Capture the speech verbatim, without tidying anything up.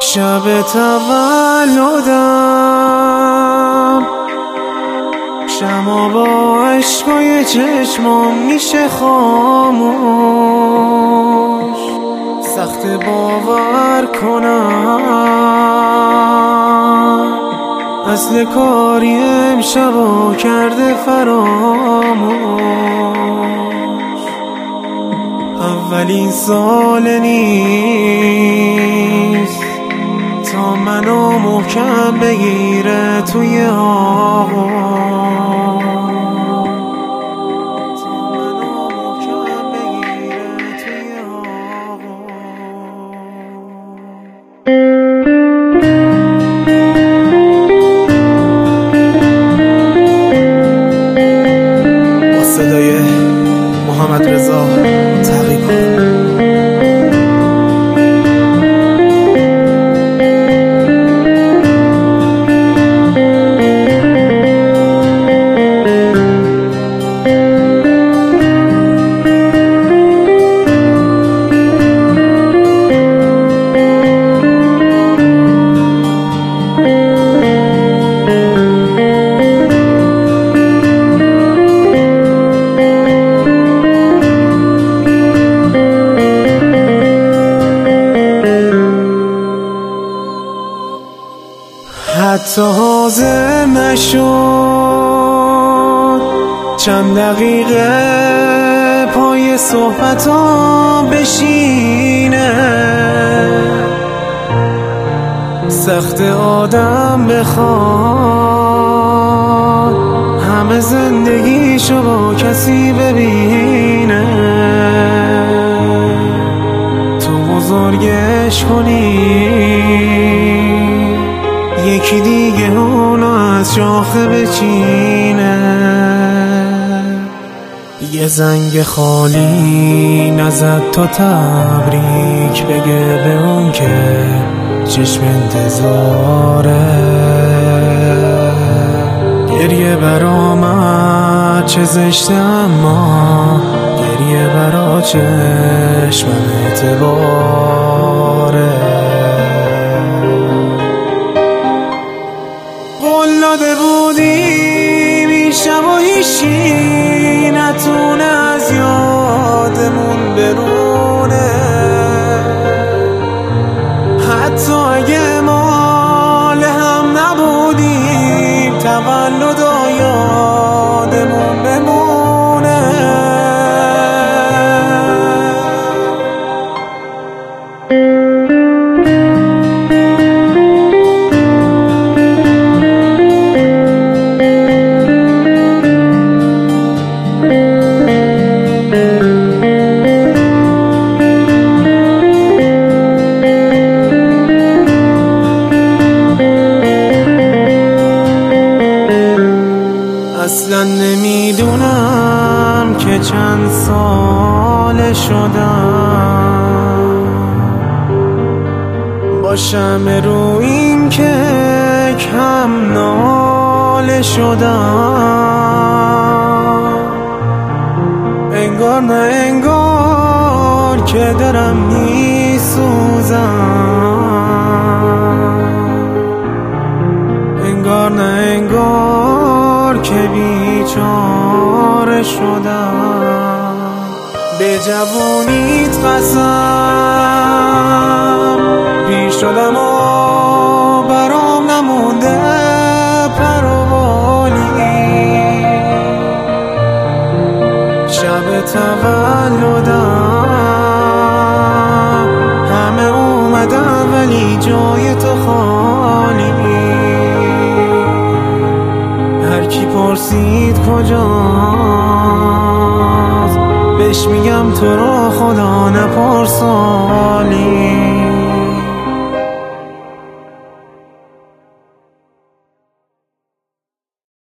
شب تولدم شمع با عشقای چشمام میشه خاموش، سخت باور کنم اصل کاری امشبا کرده فراموش. اولین سال نیست تا منو محکم بگیره توی آغوش، تا منو محکم بگیره توی آغوش. با صدای محمد رضا تقی‌پور. حتی حاضر نشد چند دقیقه پای صحبتام بشینه، سخت آدم بخواد همه زندگیشو با کسی ببینه، تو بزرگش کنی یکی دیگه اونو از شاخه بچینه. یه زنگ خالی نزد تا تبریک بگه به اون که چشم انتظاره، گریه برامد چه زشته اما گریه برا چشمم اعتباره. قول داده بودیم این شب و هیچی نتونه از یادمون برونه، حتی اگه مال هم نبودیم تولد و یادمون بمونه. اصلا نمیدونم که چند سال شدم باشم رو این که کم ناله شدم، انگار نه انگار که دارم میسوزم، انگار نه انگار که بیچاره شدم. به جوونیت قسم پیر شدم و برام نمونده پروالی، شب تولدم همه اومدن ولی جای تو خالی، هر کی پرسید کجاست بهش میگم تو رو خدا نپرسالی.